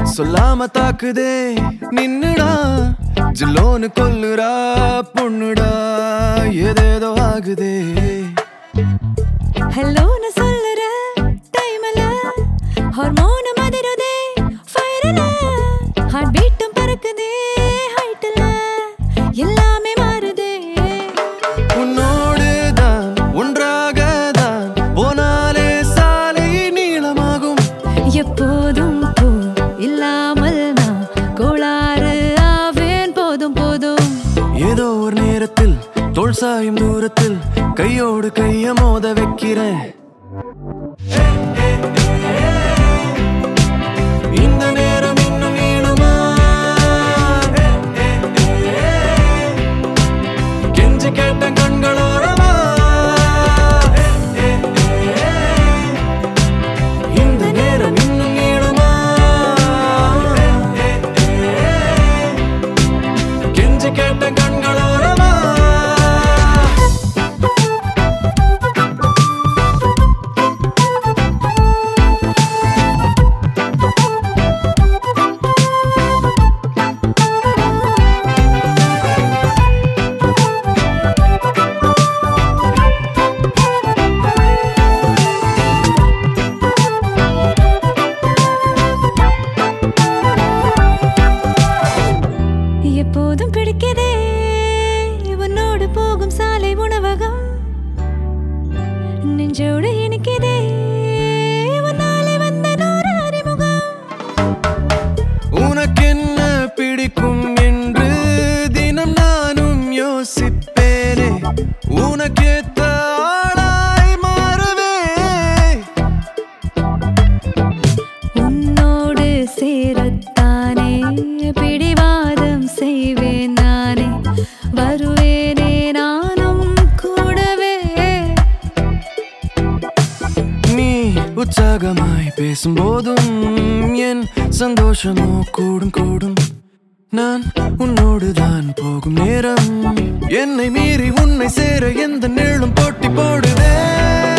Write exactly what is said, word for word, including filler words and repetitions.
சொல்லாம தாக்குதே நின்னுடா ஜில்லோன்னு கொல்லுறா பொண்ணுடா ஏதேதோ ஆகுதே ஹலோன்னு சொல்லுற டைம்ல ஹார்மோன் மதிருதே ஃபயர்ல ஹார்ட் பீட்டும் பறக்குதே ஹைட்ல எல்லாமே மாறுதே உன்னோடு தான் ஒன்றாக தான் போனாலே சாலை நீளமாகும் எப்போதும் பூ இல்லாமல் நான் கோளாறு ஆவேன் போதும் போதும் ஏதோ ஒரு நேரத்தில் தோள் சாயும் தூரத்தில் கையோடு கைய மோத வைக்கிறேன் இந்த நேரம் இன்னும் நீளுமா கெஞ்சி கேட்ட கண்களோரமா இந்த நேரம் இன்னும் நீளுமா கெஞ்சி கேட்ட கண்களோரமா எப்போதும் பிடிக்கதே உன்னோடு போகும் சாலை உணவகம் நெஞ்சோடு இனிக்கதே உன்னாலே வந்த நூறு அறிமுகம் உனக்கென்ன பிடிக்கும் என்று தினம் நானும் யோசிப்பேனே உனக்கேத்த ஆளாய் மாறுவே உன்னோடு சேரத்தானே பிடிவாதம் செய்வேன் நானே வருவேனே நானும் கூடவே நீ உற்சாகமாய் பேசும்போதும் என் சந்தோஷமோ கூடும் கூடும் நான் உன்னோடுதான் போகும் நேரம் என்னை மீறி உன்னை சேர எந்த நேளும் போட்டி போடுவே